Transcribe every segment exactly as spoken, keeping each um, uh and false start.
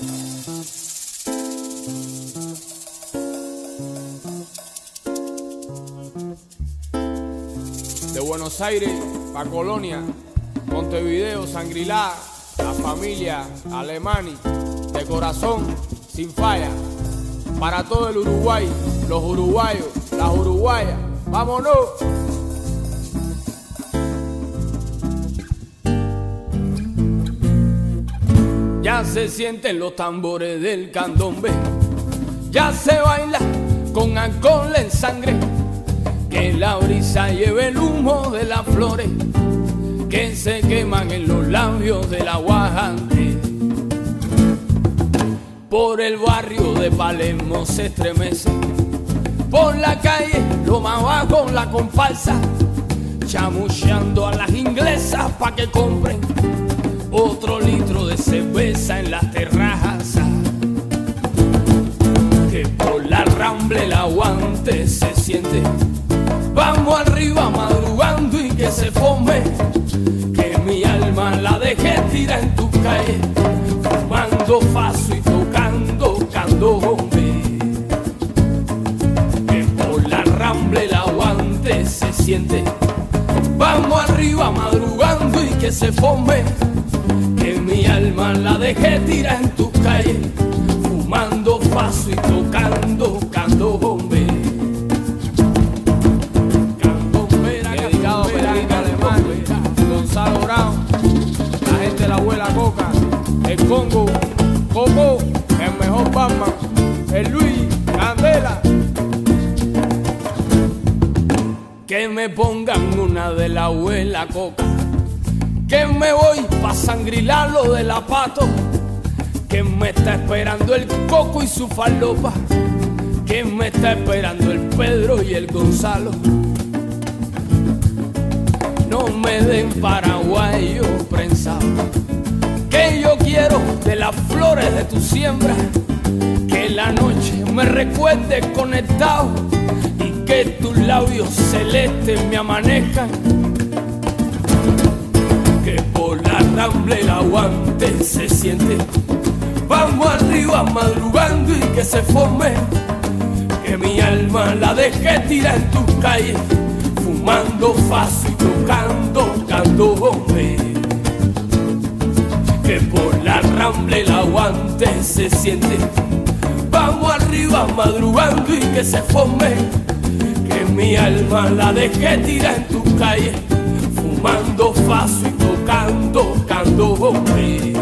De Buenos Aires pa' Colonia, Montevideo, Sangrilá, la familia Alemani, de corazón, sin falla, para todo el Uruguay, los uruguayos, las uruguayas, ¡vámonos! Ya se sienten los tambores del candombe, ya se baila con alcohol en sangre, que la brisa lleve el humo de las flores que se queman en los labios de la guajante. Por el barrio de Palermo se estremece, por la calle lo más bajo la comparsa, chamucheando a las inglesas pa' que compren otro litro de cerveza en las terrazas. Que por la Rambla el aguante se siente, vamos arriba madrugando y que se forme, que mi alma la dejé tirar en tu calle, fumando faso y tocando candombe. Que por la Rambla el aguante se siente, vamos arriba madrugando y que se forme, que mi alma la dejé tirar en tu calle, fumando faso y tocando candombe. Gonzalo Brown, la gente de la abuela Coca, el Congo, Coco, el mejor Batman, el Luis, Candela. Que me pongan una de la abuela Coca, que me voy pa' Sangrilá lo de la Pato, que me está esperando el Coco y su falopa, que me está esperando el Pedro y el Gonzalo. No me den paraguayo prensado, que yo quiero de las flores de tu siembra, que la noche me recuerde conectado y que tus labios celestes me amanezcan. Que por la Rambla el aguante se siente, vamos arriba madrugando y que se forme, que mi alma la dejé tirar en tus calles, fumando faso y tocando candombe. Que por la Rambla el aguante se siente, vamos arriba madrugando y que se forme, que mi alma la dejé tirar en tu calle, fumando faso y tocando candombe.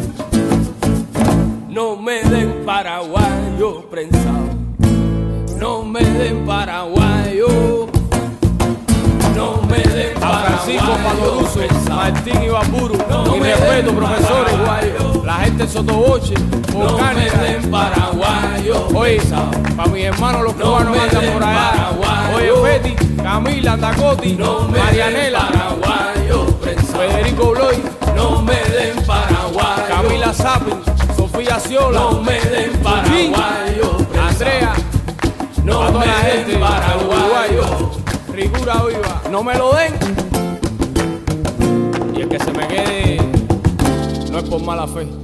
No me den paraguayo prensado, no me den paraguayo, no me den a Francisco Padoruso, Martín Ibamburu, no mi respeto, profesores guayos, la gente de Sotoboche, no me den paraguayo. Oye, para mis hermanos los cubanos no andan por allá. Paraguayo. Oye, Betty, Camila, Tacoti, no Marianela, paraguayo, Federico Bloy, no me den paraguayo. Camila Zappi, Sofía Ciola, no me den paraguayo. Andrea, no a toda me la den gente, paraguayo. Rigura viva, no me lo den. Y el que se me quede no es por mala fe.